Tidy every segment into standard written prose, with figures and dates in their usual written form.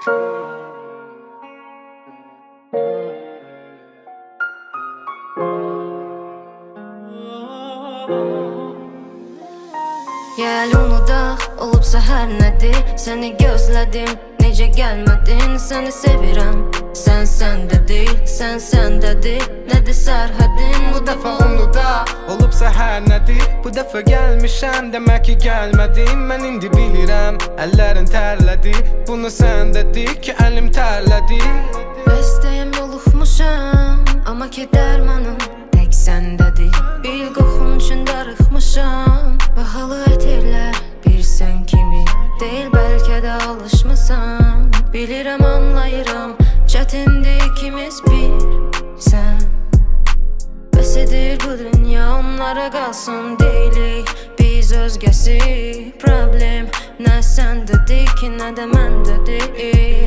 Gəl unudaq, olub səhər nədir? Səni gözlədim, necə gəlmədin? Səni sevirəm, sən səndə deyil, sən səndədir. Nədir sərhədin? Bu dəfə unudaq, olub səhər nədir? Bu dəfə gəlmişəm, demək ki gəlmədim. Mən indi bilirəm, əllərin tərlədi. Bunu sən dedi ki, əlim tərlədi. Bəstəyəm yoluxmuşam, amma ki dərmanım tək səndədir. Bil qoxum üçün darıxmışam. Bahalı ətirlər bir sən kimi deyil, bəlkə də alışmısan. Bilirəm, anlayıram, çətindir ikimiz bir sən. Bəs edir bu dünya, onlara qalsın deyilik biz özgəsi. Problem nə səndədir ki, nə də məndədir.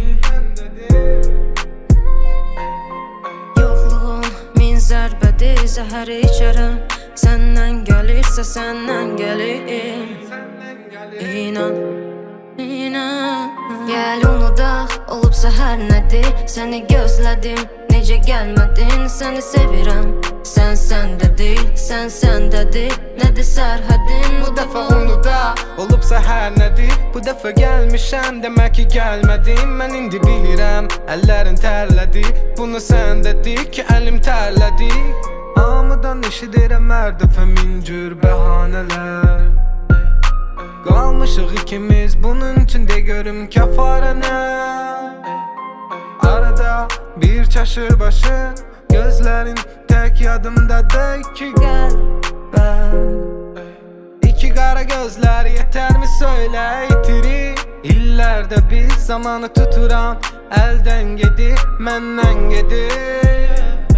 Yoxluğun min zərbədir, zəhəri içərəm. Səndən gəlirsə səndən gəlir. İnan, inan. Gəl unudaq, olub səhər nədir? Səni gözlədim, necə gəlmədin? Səni sevirəm, sən səndə deyil, sən səndədir. Nədir sərhədin? Bu dəfə unudaq, olub səhər nədir? Bu dəfə gəlmişəm, demək ki gəlmədim. Mən indi bilirəm, əllərin tərlədi. Bunu sən dedi ki, əlim tərlədi. Hamıdan eşidirəm hər dəfə min cür bəhanələr. Qalmışıq ikimiz, bunun üçün de görüm kəfarə nə? Arada bir çaşır başın, gözlərin tək yadımdadır ki qəlbəm. İki qara gözlər yetərmi söylə itirir. İllərdə bir zamanı tuturam, əldən gedir, məndən gedir.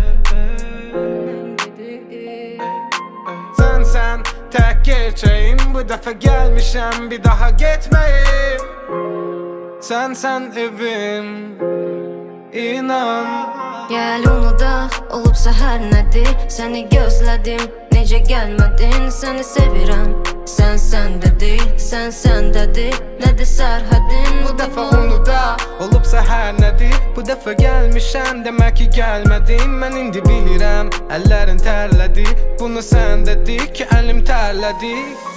Sən tək gerçəyim, bu dəfə gəlmişəm, bir daha getməyim. Sən evim, inan. Gəl unudaq, olub səhər nədir? Səni gözlədim, necə gəlmədin? Səni sevirəm, sən səndə deyil, sən səndədir. Nədir sərhədin? Bu dəfə unudaq, olub səhər nədir? Bu dəfə gəlmişəm, demək ki gəlmədim. Mən indi bilirəm, əllərin tərlədi. Bunu sən dedi ki, əlim tərlədi.